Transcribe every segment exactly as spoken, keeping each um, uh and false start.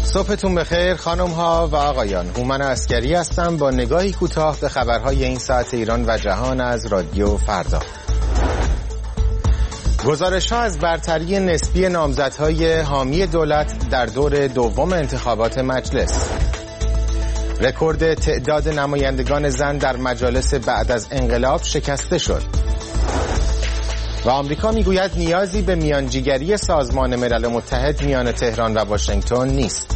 صبحتون بخیر خانم ها و آقایان. هومن عسکری هستم با نگاهی کوتاه به خبرهای این ساعت ایران و جهان از رادیو فردا. گزارش ها از برتری نسبی نامزدهای حامی دولت در دور دوم انتخابات مجلس. رکورد تعداد نمایندگان زن در مجالس بعد از انقلاب شکسته شد. و آمریکا میگوید نیازی به میانجیگری سازمان ملل متحد میان تهران و واشنگتن نیست.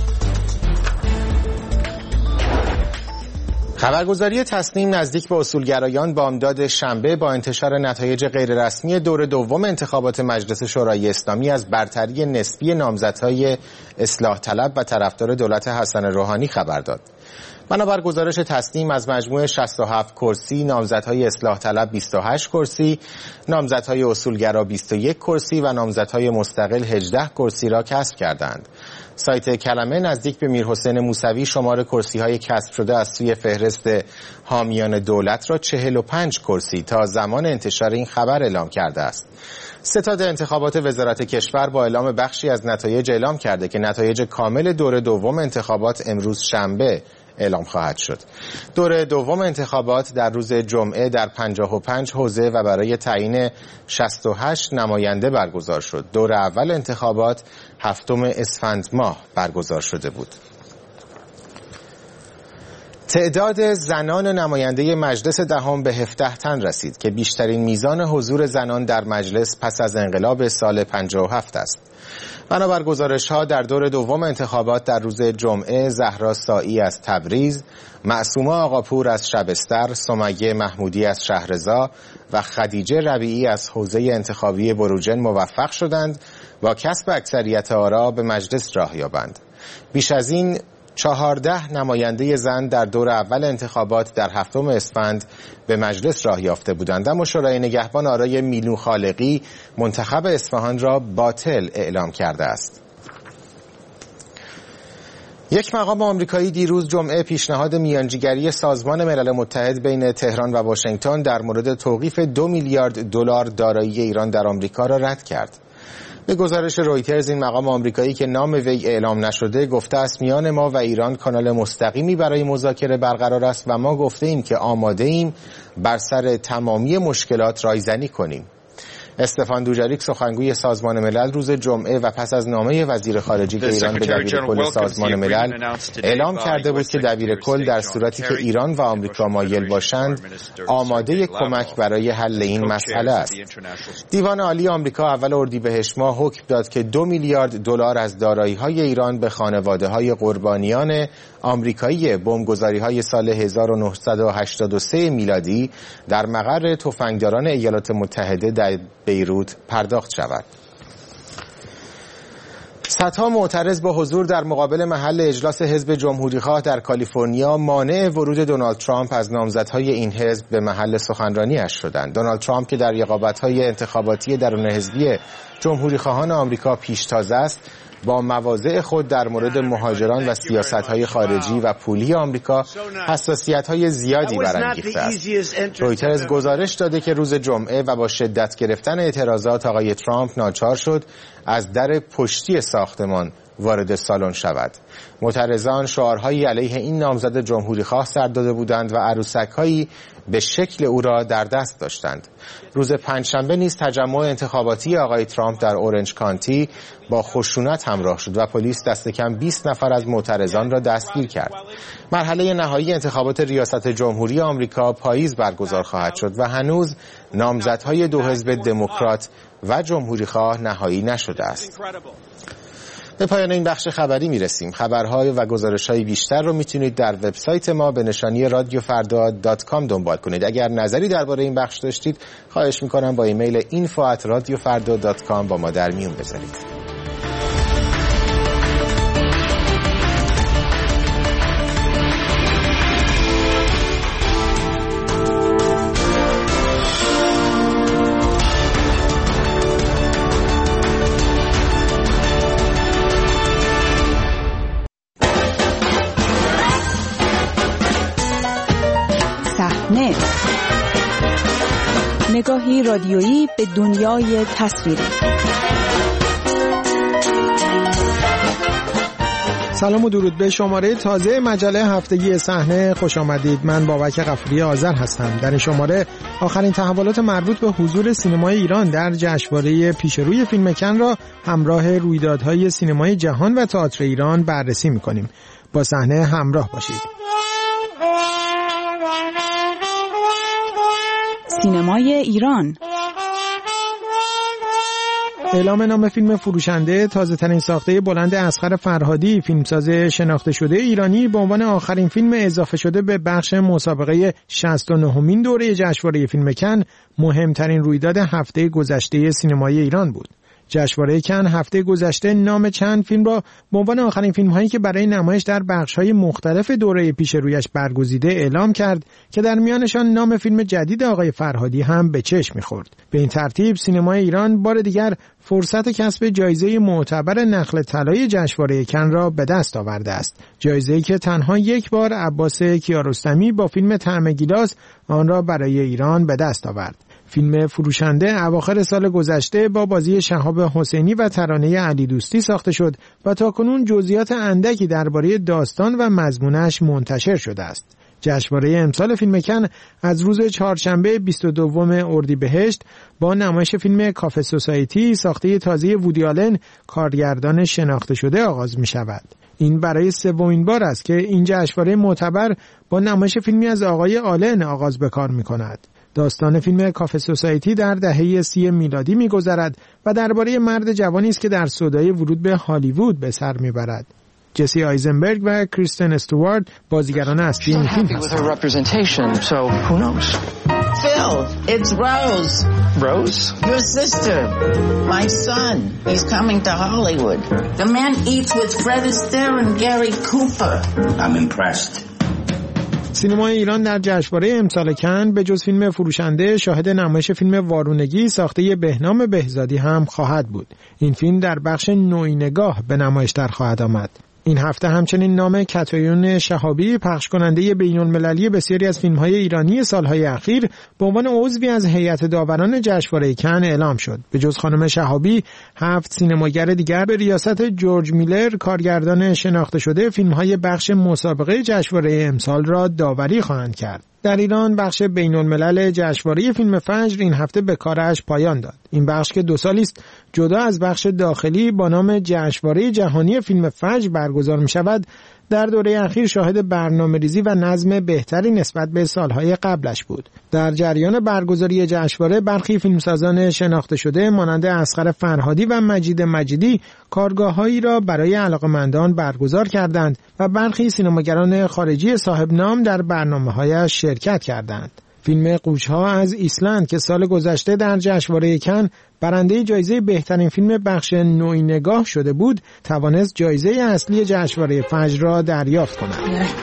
خبرگزاری تصنیم نزدیک به اصولگرایان بامداد شنبه با انتشار نتایج غیررسمی دور دوم انتخابات مجلس شورای اسلامی از برتری نسبی نامزدهای اصلاح طلب و طرفدار دولت حسن روحانی خبر داد. بنابر گزارش تصنیم از مجموع شصت و هفت کرسی، نامزدهای اصلاح طلب بیست و هشت کرسی، نامزدهای اصولگرا بیست و یک کرسی و نامزدهای مستقل هجده کرسی را کسب کردند. سایت کلمه نزدیک به میرحسین موسوی شمار کرسی‌های کسب شده از سوی فهرست حامیان دولت را چهل و پنج کرسی تا زمان انتشار این خبر اعلام کرده است. ستاد انتخابات وزارت کشور با اعلام بخشی از نتایج اعلام کرده که نتایج کامل دور دوم انتخابات امروز شنبه اعلام خواهد شد. دور دوم انتخابات در روز جمعه در پنجاه و پنج حوزه و برای تعیین شصت و هشت نماینده برگزار شد. دور اول انتخابات هفتم اسفند ماه برگزار شده بود. تعداد زنان نماینده مجلس دهم به هفده تن رسید که بیشترین میزان حضور زنان در مجلس پس از انقلاب سال پنجاه و هفت است. بنابر گزارش‌ها در دور دوم انتخابات در روز جمعه زهرا سائی از تبریز، معصومه آقاپور از شبستر، سمیه محمودی از شهرضا و خدیجه ربیعی از حوزه انتخابی بروجرد موفق شدند با کسب اکثریت آرا به مجلس راه یابند. بیش از این چهارده نماینده زن در دور اول انتخابات در هفتم اسفند به مجلس راه یافته بودند، اما شورای نگهبان آرای میلو خالقی منتخب اصفهان را باطل اعلام کرده است. یک مقام آمریکایی دیروز جمعه پیشنهاد میانجیگری سازمان ملل متحد بین تهران و واشنگتن در مورد توقیف دو میلیارد دلار دارایی ایران در آمریکا را رد کرد. به گزارش رویترز این مقام آمریکایی که نام وی اعلام نشده گفته است میان ما و ایران کانال مستقیمی برای مذاکره برقرار است و ما گفته ایم که آماده ایم بر سر تمامی مشکلات رایزنی کنیم. استفان دوجاریک سخنگوی سازمان ملل روز جمعه و پس از نامه وزیر خارجه ایران به دبیرکل سازمان ملل اعلام کرده بود که دبیرکل در صورتی که ایران و آمریکا مایل باشند آماده کمک برای حل این مسئله است. دیوان عالی آمریکا اول اردیبهشت ماه حکم داد که دو میلیارد دلار از دارایی‌های ایران به خانواده‌های قربانیان آمریکایی بمبگذاری‌های سال هزار و نهصد و هشتاد و سه میلادی در مقر تفنگداران ایالات متحده در بیروت پرداخت شود. صدها معترض با حضور در مقابل محل اجلاس حزب جمهوریخواه در کالیفرنیا مانع ورود دونالد ترامپ از نامزدهای این حزب به محل سخنرانی‌اش شدند. دونالد ترامپ که در رقابت‌های انتخاباتی درون حزبی جمهوریخواهان آمریکا پیشتاز است، با مواضع خود در مورد مهاجران و سیاست‌های خارجی و پولی آمریکا حساسیت‌های زیادی برانگیخته است. رویترز گزارش داده که روز جمعه و با شدت گرفتن اعتراضات آقای ترامپ ناچار شد از در پشتی ساختمان وارد سالن شود. معترضان شعارهایی علیه این نامزد جمهوریخواه سر داده بودند و عروسک‌هایی به شکل او را در دست داشتند. روز پنجشنبه نیز تجمع انتخاباتی آقای ترامپ در اورنج کانتی با خشونت همراه شد و پلیس دست کم بیست نفر از معترضان را دستگیر کرد. مرحله نهایی انتخابات ریاست جمهوری آمریکا پاییز برگزار خواهد شد و هنوز نامزدهای دو حزب دموکرات و جمهوریخواه نهایی نشده است. به پایان این بخش خبری میرسیم. خبرهای و گزارش‌های بیشتر رو میتونید در وبسایت ما به نشانی رادیو فردا دات کام دنبال کنید. اگر نظری درباره این بخش داشتید خواهش میکنم با ایمیل اینفو ات رادیو فردا دات کام با ما در میون بذارید. نگاهی رادیویی به دنیای تصویری. سلام و درود به شماره تازه مجله هفتگی صحنه خوش آمدید. من بابک غفوری آذر هستم. در این شماره آخرین تحولات مربوط به حضور سینمای ایران در جشنواره پیشروی فیلم کن را همراه رویدادهای سینمای جهان و تئاتر ایران بررسی می‌کنیم. با صحنه همراه باشید. سینمای ایران. اعلام نام فیلم فروشنده، تازه ترین ساخته بلند اصغر فرهادی، فیلمساز شناخته شده ایرانی، به عنوان آخرین فیلم اضافه شده به بخش مسابقه شصت و نهمین دوره جشنواره فیلم کن، مهمترین رویداد هفته گذشته سینمای ایران بود. جشنواره کن هفته گذشته نام چند فیلم را به عنوان آخرین فیلم‌هایی که برای نمایش در بخش‌های مختلف دوره پیش رویش برگزیده اعلام کرد که در میانشان نام فیلم جدید آقای فرهادی هم به چشم می‌خورد. به این ترتیب سینمای ایران بار دیگر فرصت کسب جایزه معتبر نخل طلای جشنواره کن را به دست آورده است. جایزه‌ای که تنها یک بار عباس کیارستمی با فیلم طعم گیلاس آن را برای ایران به دست آورد. فیلم فروشنده اواخر سال گذشته با بازی شهاب حسینی و ترانه علی دوستی ساخته شد و تاکنون جزئیات اندکی درباره داستان و مضمونش منتشر شده است. جشنواره امسال فیلم کن از روز چهارشنبه بیست و دوم اردیبهشت با نمایش فیلم کافه سوسایتی ساخته تازه وودی آلن، کارگردان شناخته شده، آغاز می شود. این برای سومین بار است که این جشنواره معتبر با نمایش فیلمی از آقای آلن آغاز به کار می کند. داستان فیلم کافه سوسایتی در دهه سی میلادی می‌گذرد و درباره مرد جوانی است که در سودای ورود به هالیوود به سر می‌برد. جسی آیزنبرگ و کریستن استوارت بازیگران اصلی این فیلم هستند. Phil, it's Rose. Rose? Your sister. My son. He's coming to Hollywood. The man eats with Fred Astaire and Gary Cooper. I'm impressed. سینمای ایران در جشنواره امسال کن به جز فیلم فروشنده شاهد نمایش فیلم وارونگی ساخته بهنام بهزادی هم خواهد بود. این فیلم در بخش نوعینگاه به نمایش در خواهد آمد. این هفته همچنین نام کتایون شهابی، پخش کننده بین‌المللی بسیاری از فیلم‌های ایرانی سالهای اخیر، به عنوان عضوی از هیئت داوران جشنواره کن اعلام شد. به جز خانم شهابی، هفت سینماگر دیگر به ریاست جورج میلر، کارگردان شناخته شده فیلم‌های بخش مسابقه جشنواره امسال را داوری خواهند کرد. در ایران بخش بین‌الملل جشنواره فیلم فجر این هفته به کارش پایان داد. این بخش که دو سالی است جدا از بخش داخلی با نام جشنواره جهانی فیلم فجر برگزار می شود، در دوره اخیر شاهد برنامه‌ریزی و نظم بهتری نسبت به سالهای قبلش بود. در جریان برگزاری جشنواره برخی فیلمسازان شناخته شده مانند اصغر فرهادی و مجید مجیدی کارگاه‌هایی را برای علاقه‌مندان برگزار کردند و برخی سینماگران خارجی صاحب نام در برنامه‌هایش شرکت کردند. فیلم قوچ‌ها از ایسلند که سال گذشته در جشنواره کن برنده جایزه بهترین فیلم بخش نوعینگاه شده بود، توانست جایزه اصلی جشنواره فجر را دریافت کند.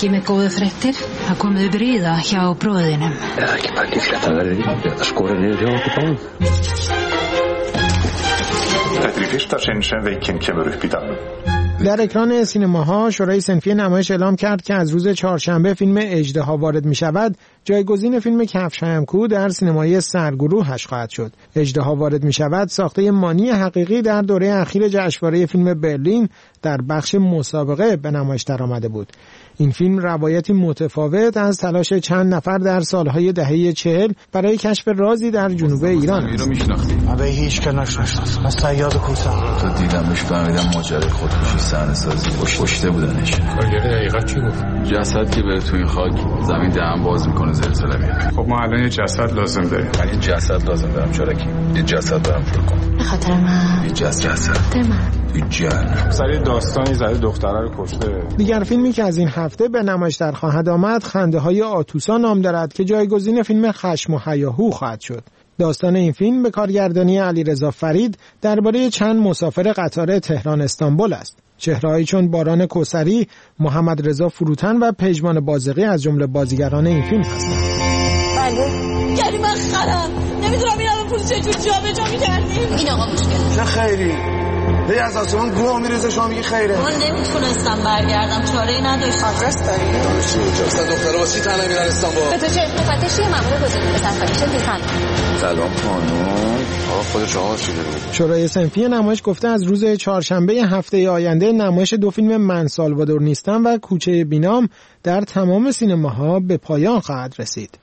در اکران سینماها شورای صنفی نمایش اعلام کرد که از روز چهارشنبه فیلم اژدها وارد می شود، جایگزین فیلم کفش‌هایم کو در سینمای سرگروهش خواهد شد. اژدها وارد می شود ساخته مانی حقیقی در دوره اخیر جشنواره فیلم برلین در بخش مسابقه به نمایش درآمده بود. این فیلم روایتی متفاوت از تلاش چند نفر در سالهای دهه چهل برای کشف رازی در جنوب ایران است. رو میشناختی؟ من به هیچ که نشناختم. از صیاد کوتاه. تو دیدمش فهمیدم ماجرای خودکشی صحنه سازی کشته بودنش. کارگر دقیقاً چی گفت؟ جسد که بره تو این خاک زمین دهن باز میکنه زلزله میاد. خب ما الان یه جسد لازم داریم. من یه جسد لازم دارم چورکی. یه جسد دارم پر کن. به خاطر من. یه جسد. جسد. من. تو جهنم. سری داستانی زده دختره رو کشته. دیگر فیلمی که از این هفته به نمایش در خواهد آمد خنده های آتوسا نام دارد که جایگزین فیلم خشم و هیاهو خواهد شد. داستان این فیلم به کارگردانی علیرضا فرید درباره چند مسافر قطار تهران استانبول است. چهره‌هایی چون باران کوثری، محمد رضا فروتن و پژمان بازقی از جمله بازیگران این فیلم هستند. بله. یعنی من خرم. نمیدونم این همه پول چجور جابجا می‌کردیم. این آقا مشکل. چه خیری؟ هی از آسمون گوه میریزه شما میگی خیره. من نمیتونستم برگردم، چاره‌ای نداشتم. آدرس داری؟ چی اونجا؟ اصلا دخترها واسه تنها میرن استانبول. به تو چه؟ مفتشی مأمور گزینه به سفارش دیزاین. سلام خانم. آقا خودش آقا چی داره؟ شورای صنفی نمایش گفته از روز چهارشنبه هفته آینده نمایش دو فیلم من سالوادور نیستم و کوچه بینام در تمام سینماها به پایان خواهد رسید.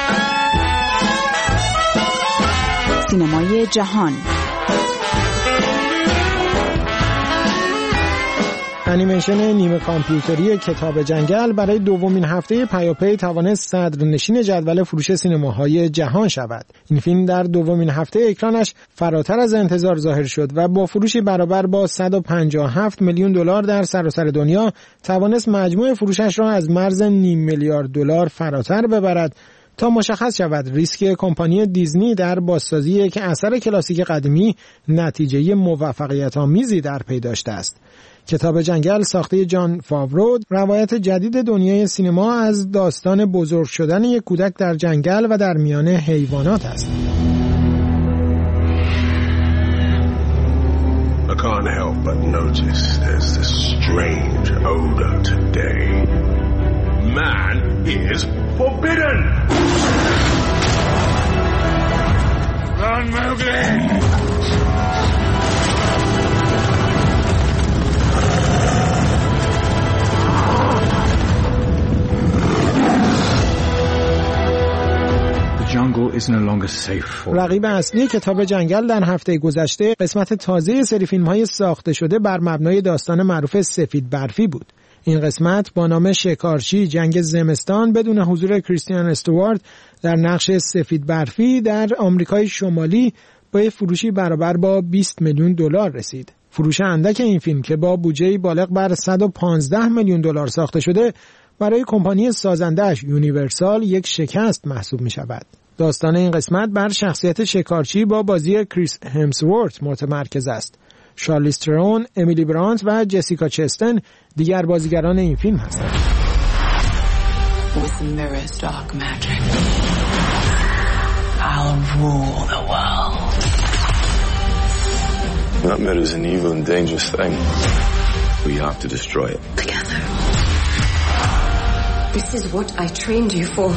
سینمای جهان. انیمیشن نیمه کامپیوتری کتاب جنگل برای دومین هفته پیاپی توانست صدرنشین جدول فروش سینماهای جهان شود. این فیلم در دومین هفته اکرانش فراتر از انتظار ظاهر شد و با فروشی برابر با صد و پنجاه و هفت میلیون دلار در سراسر دنیا توانست مجموع فروشش را از مرز نیم میلیارد دلار فراتر ببرد تا مشخص شود ریسک کمپانی دیزنی در بازسازی یک اثر کلاسیک قدیمی نتیجه موفقیت‌آمیزی در پی داشته است. کتاب جنگل ساخته جان فاورو روایت جدید دنیای سینما از داستان بزرگ شدن یک کودک در جنگل و در میان حیوانات است. I can't help but notice there's this strange odor today. Man is forbidden! Run, Mowgli! رقیب اصلی کتاب جنگل در هفته گذشته قسمت تازه سری فیلم‌های ساخته شده بر مبنای داستان معروف سفید برفی بود. این قسمت با نام شکارچی جنگ زمستان بدون حضور کریستیان استوارت در نقش سفید برفی در آمریکای شمالی با فروشی برابر با بیست میلیون دلار رسید. فروش اندک این فیلم که با بودجه بالغ بر صد و پانزده میلیون دلار ساخته شده برای کمپانی سازنده‌اش یونیورسال یک شکست محسوب می شود. داستان این قسمت بر شخصیت شکارچی با بازی کریس همسورت متمرکز است. شارلیز ترون، امیلی برانت و جسیکا چستن دیگر بازیگران این فیلم هستند. With the mirror's dark magic, I'll rule the world. That mirror's an evil and dangerous thing. We have to destroy it. Together. This is what I trained you for.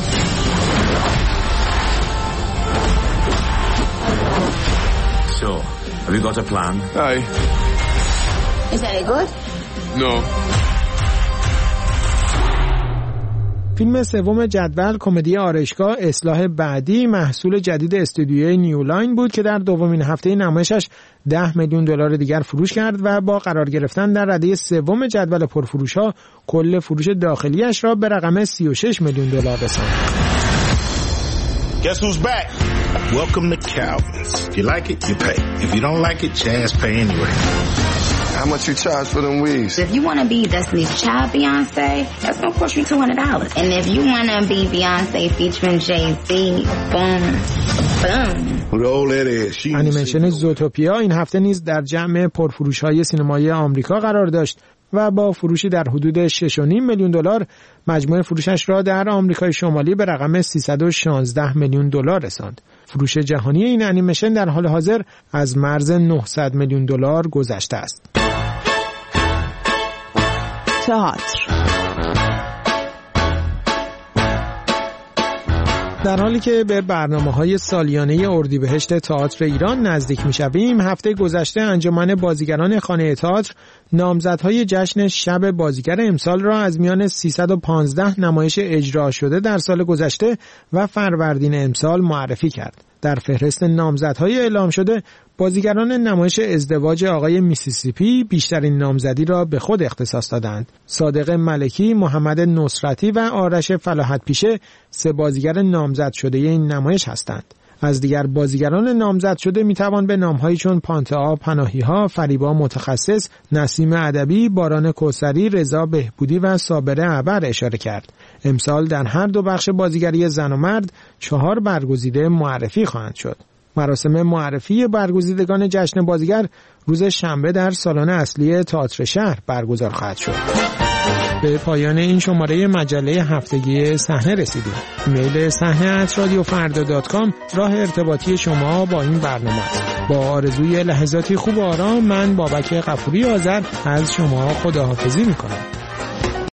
So, have you got a plan? Aye. Is that good? No. فیلم سوم جدول کمدی آرایشگاه اصلاح بعدی محصول جدید استودیوی نیولاین بود که در دومین هفته نمایشش ده میلیون دلار دیگر فروش کرد و با قرار گرفتن در رده سوم جدول پرفروش‌ها کل فروش داخلیش را به رقم سی و شش میلیون دلار رساند. Guess who's back? Welcome to Calvin's. If you like it, you pay. If you don't like it, Chaz pay anyway. How much you charge for them wigs? If you want to be Destiny's Child Beyonce, that's going to cost you two hundred dollars. And if you want to be Beyonce featuring Jay-Z, boom, boom. انیمیشن زوتوپیا این هفته نیز در جمع پرفروش‌های سینمایی آمریکا قرار داشت و با فروشی در حدود شش و نیم میلیون دلار مجموع فروشش را در آمریکای شمالی به رقم سیصد و شانزده میلیون دلار رساند. فروش جهانی این انیمیشن در حال حاضر از مرز نهصد میلیون دلار گذشته است. تئاتر. در حالی که به برنامه‌های سالیانه اردیبهشت تئاتر ایران نزدیک می‌شویم، هفته گذشته انجمن بازیگران خانه تئاتر نامزدهای جشن شب بازیگر امسال را از میان سیصد و پانزده نمایش اجرا شده در سال گذشته و فروردین امسال معرفی کرد. در فهرست نامزدهای اعلام شده، بازیگران نمایش ازدواج آقای میسیسیپی بیشترین نامزدی را به خود اختصاص دادند. صادق ملکی، محمد نصرتی و آرش فلاحت پیشه سه بازیگر نامزد شده این نمایش هستند. از دیگر بازیگران نامزد شده میتوان به نامهایی چون پانتئا پناهی‌ها، فریبا متخصص، نسیم ادبی، باران کوثری، رضا بهبودی و صابره ابر اشاره کرد. امسال در هر دو بخش بازیگری زن و مرد چهار برگزیده معرفی خواهند شد. مراسم معرفی برگزیدگان جشن بازیگر روز شنبه در سالن اصلی تئاتر شهر برگزار خواهد شد. به پایان این شماره مجله هفتگی صحنه رسیدیم. ایمیل صحنه ات رادیو فردا دات کام راه ارتباطی شما با این برنامه است. با آرزوی لحظاتی خوب و آرام، من بابک غفوری آذر از شما خداحافظی میکنم.